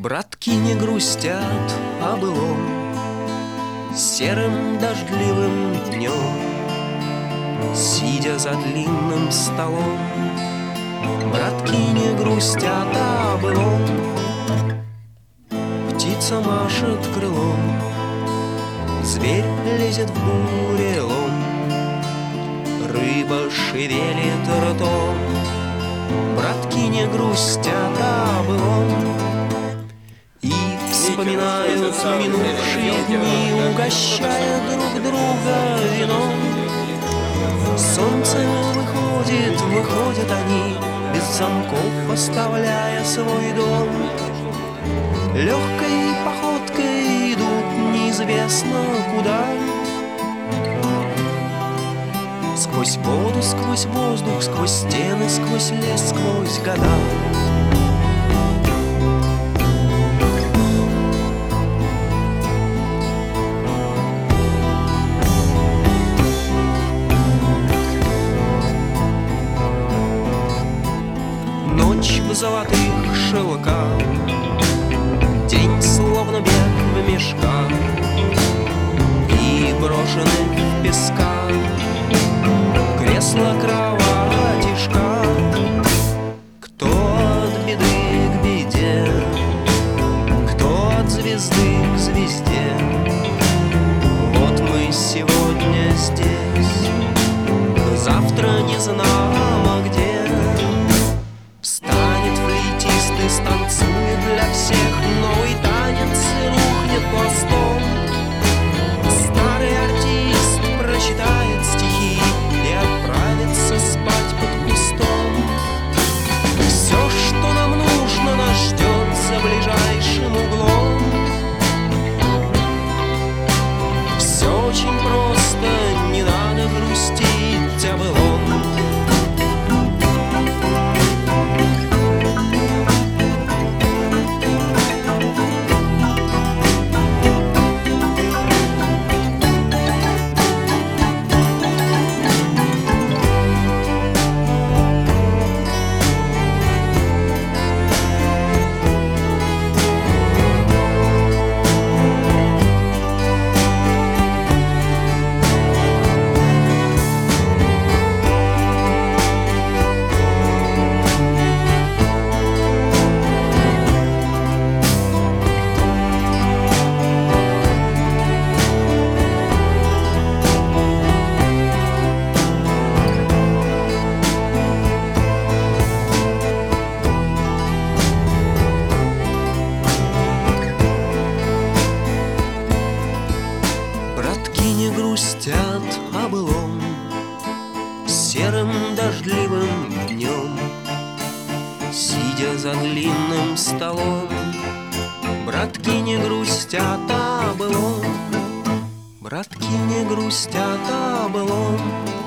Братки не грустят о былом серым дождливым днем, сидя за длинным столом. Братки не грустят о былом. Птица машет крылом, зверь лезет в бурелом, рыба шевелит ртом. Братки не грустят о былом и вспоминают минувшие дни, угощая друг друга вином. Солнце выходят они, без замков поставляя свой дом. Легкой походкой идут неизвестно куда, сквозь воду, сквозь воздух, сквозь стены, сквозь лес, сквозь года. Ночь в золотых шелках, день словно бег в мешках и брошенных в песках кресла кроватишка. Кто от беды к беде, кто от звезды к звезде. Вот мы сегодня здесь, завтра не знамо где. Встанет флейтист и станцует для всех новый танец и рухнет пластом. Старый артист прочитает стихи и отправится спать под кустом. Все, что нам нужно, нас ждет за ближайшим углом. Все очень просто, не надо грустить о былом. Грустят о былом серым дождливым днем, сидя за длинным столом. Братки не грустят о былом, братки не грустят о былом.